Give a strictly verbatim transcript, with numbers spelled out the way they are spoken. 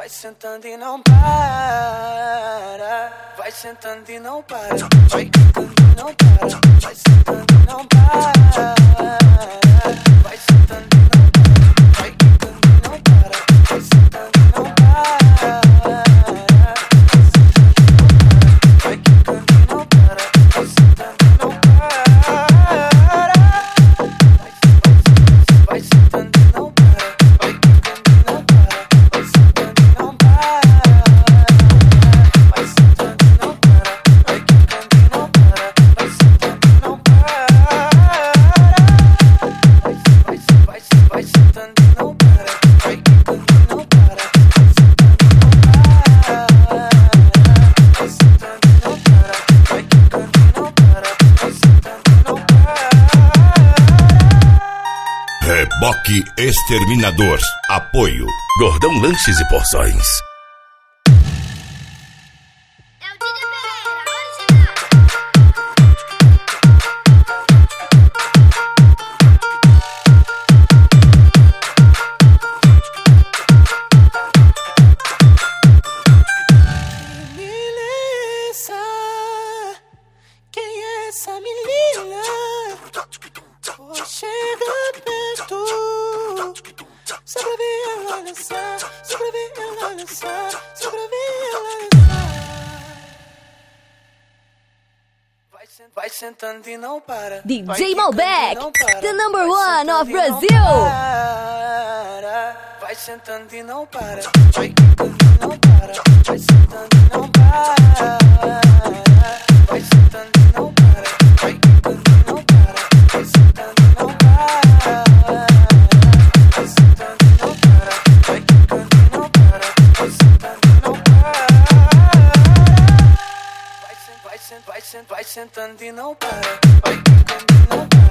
Vai sentando e não para. Vai sentando e não para. Vai sentando e não para. Vai sentando e não para. Vai sentando e não para. Vai sentando e não para. Vai sentando e não para. Vai sentando e não para. Vai sentando e não para. Vai sentando e não para. Vai sentando e não para. Vai sentando e não para. Vai sentando e não para. Vai sentando e não para. Vai sentando e não para. Vai vai vai sentando e não para. Vai sentando e não para. Vai sentando e não para. Vai sentando e não para. Vai sentando e não para. Vai sentando e não para. Reboque Exterminador. Apoio Gordão Lanches e Porções. É o Didi Pereira, original. Melissa, quem é essa menina? Vou chegar perto, só pra ver ela dançar, só pra ver ela dançar, só pra ver ela dançar. Vai sen- Vai sentando e não para. D J Vai quicando e Malbec, não para. the number Vai one sentando of e não Brazil. para. Vai sentando e não para. Vai quicando e não para. Vai sentando e não para. Vai sentando e não para. Vai quicando e não para. Vai sentando e não para. Vai sentando e não para. Vai quicando e não para. Vai sentando e não para. Vai sen- vai sen- vai sen- vai sentando e não para. Vai quicando e não para.